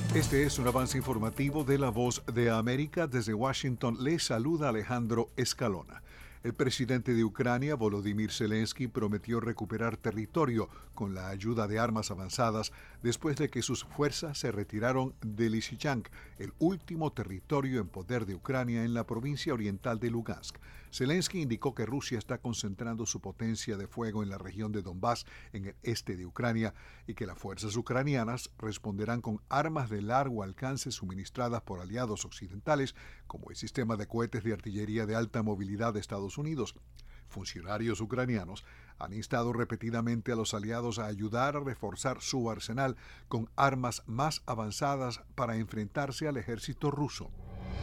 Este es un avance informativo de La Voz de América. Desde Washington les saluda Alejandro Escalona. El presidente de Ucrania, Volodymyr Zelensky, prometió recuperar territorio con la ayuda de armas avanzadas después de que sus fuerzas se retiraron de Lysychansk, el último territorio en poder de Ucrania en la provincia oriental de Lugansk. Zelensky indicó que Rusia está concentrando su potencia de fuego en la región de Donbass, en el este de Ucrania, y que las fuerzas ucranianas responderán con armas de largo alcance suministradas por aliados occidentales, como el sistema de cohetes de artillería de alta movilidad de Estados Unidos. Funcionarios ucranianos han instado repetidamente a los aliados a ayudar a reforzar su arsenal con armas más avanzadas para enfrentarse al ejército ruso.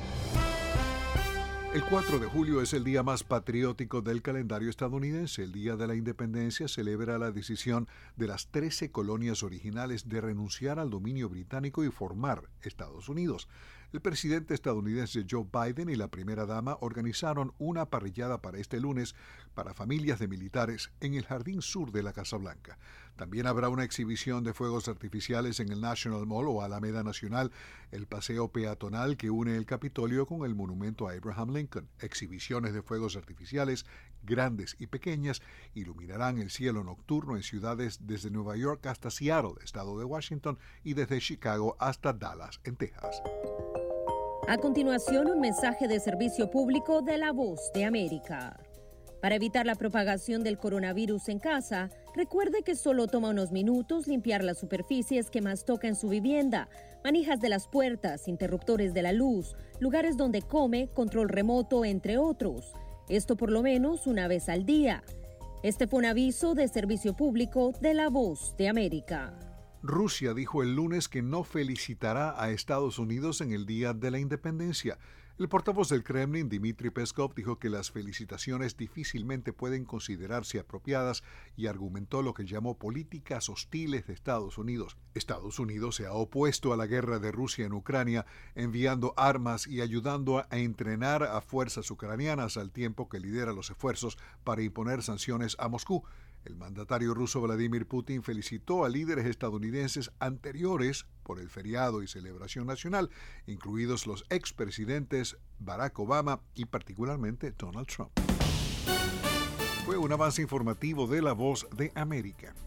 El 4 de julio es el día más patriótico del calendario estadounidense. El Día de la Independencia celebra la decisión de las 13 colonias originales de renunciar al dominio británico y formar Estados Unidos. El presidente estadounidense Joe Biden y la primera dama organizaron una parrillada para este lunes para familias de militares en el jardín sur de la Casa Blanca. También habrá una exhibición de fuegos artificiales en el National Mall o Alameda Nacional, el paseo peatonal que une el Capitolio con el monumento a Abraham Lincoln. Exhibiciones de fuegos artificiales, grandes y pequeñas, iluminarán el cielo nocturno en ciudades desde Nueva York hasta Seattle, estado de Washington, y desde Chicago hasta Dallas, en Texas. A continuación, un mensaje de servicio público de La Voz de América. Para evitar la propagación del coronavirus en casa, recuerde que solo toma unos minutos limpiar las superficies que más toca en su vivienda, manijas de las puertas, interruptores de la luz, lugares donde come, control remoto, entre otros. Esto por lo menos una vez al día. Este fue un aviso de servicio público de La Voz de América. Rusia dijo el lunes que no felicitará a Estados Unidos en el Día de la Independencia. El portavoz del Kremlin, Dmitry Peskov, dijo que las felicitaciones difícilmente pueden considerarse apropiadas y argumentó lo que llamó políticas hostiles de Estados Unidos. Estados Unidos se ha opuesto a la guerra de Rusia en Ucrania, enviando armas y ayudando a entrenar a fuerzas ucranianas al tiempo que lidera los esfuerzos para imponer sanciones a Moscú. El mandatario ruso Vladimir Putin felicitó a líderes estadounidenses anteriores por el feriado y celebración nacional, incluidos los expresidentes Barack Obama y particularmente Donald Trump. Fue un avance informativo de La Voz de América.